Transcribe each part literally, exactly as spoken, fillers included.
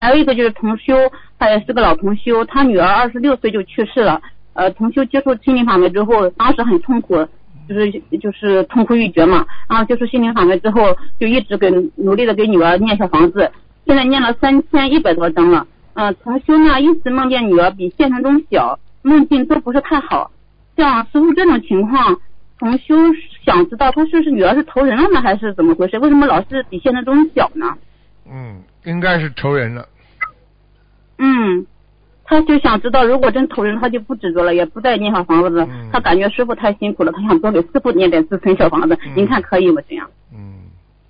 还有一个就是同修，他也是个老同修，他女儿二十六岁就去世了。呃，同修接触心灵法门之后，当时很痛苦，就是就是痛苦欲绝嘛。然后接触心灵法门之后，就一直给努力的给女儿念小房子，现在念了三千一百多张了。嗯、呃，同修呢一直梦见女儿比现实中小，梦境都不是太好。像师傅这种情况，同修想知道他是不是女儿是投人了呢，还是怎么回事？为什么老是比现实中小呢？ 嗯，应该是投人了。 嗯。他就想知道，如果真投人，他就不执着了，也不再念小房子了。嗯、他感觉师傅太辛苦了，他想多给师傅念点自存小房子。嗯、您看可以吗？这样？ 嗯。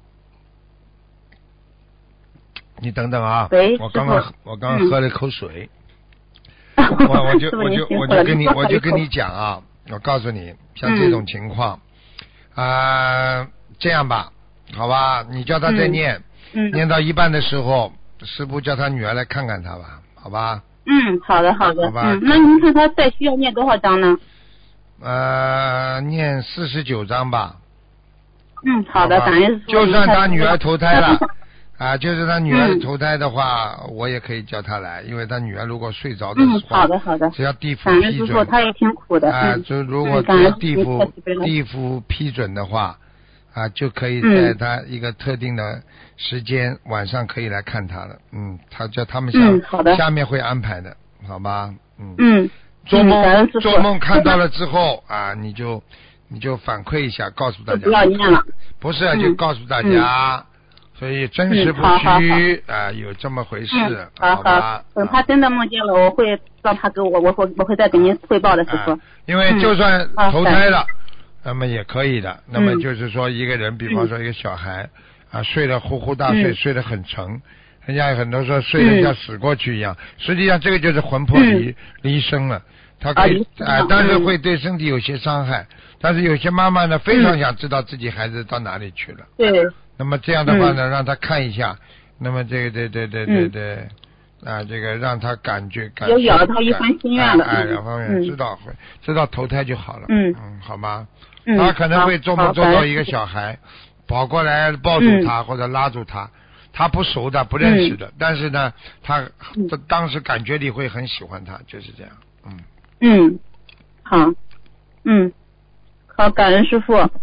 你等等啊！ 喂， 我刚刚我刚刚喝了一口水，嗯、我我就我就我就跟你我就跟你讲啊，我告诉你，像这种情况，啊、嗯呃，这样吧，好吧，你叫他再念， 嗯， 念到一半的时候，师傅叫他女儿来看看他吧，好吧？ 嗯，好的好的， 好吧。 嗯，那您看他再需要念多少章呢？ 呃，念四十九章吧。 嗯，好的，感恩。 就算他女儿投胎了。啊，就是他女儿投胎的话、嗯，我也可以叫他来，因为他女儿如果睡着的时候， 嗯，好的好的， 只要地府批准， 他也挺苦的， 啊， 嗯、 就如果地府、嗯、地府批准的话，啊，就可以在他一个特定的时间、嗯、晚上可以来看他了，嗯，他叫他们下、 嗯、好的下面会安排的，好吧，嗯， 嗯， 做梦、 嗯、 做梦看到了之后啊，你就你就反馈一下，告诉大家， 不要念了， 不是、嗯、就告诉大家。嗯所以真实不虚啊、呃，有这么回事， 嗯、好好吧？ 等他真的梦见了，我会让他给我，我会我会再给您汇报的，师傅、啊。 因为就算投胎了， 嗯、 那么也可以的。那么就是说，一个人，比方说一个小孩、嗯、啊，睡得呼呼大睡，嗯、睡得很沉，人家很多时候睡得像死过去一样，嗯、实际上这个就是魂魄离、嗯、离身了。他可以啊、呃，但是会对身体有些伤害。但是有些妈妈呢，非常想知道自己孩子到哪里去了。 对。 那么这样的话呢，嗯、让他看一下，那么这个对对对对对，嗯、啊，这个让他感觉感有咬到一番心愿了， 哎，两方面知道会、嗯、知道投胎就好了， 嗯嗯，好吗？ 嗯， 他可能会做梦做到一个小孩跑过来抱住他、嗯、或者拉住他，他不熟的不认识的，嗯、但是呢，他、嗯、当时感觉里会很喜欢他，就是这样，嗯嗯，好，嗯，好，感恩师父。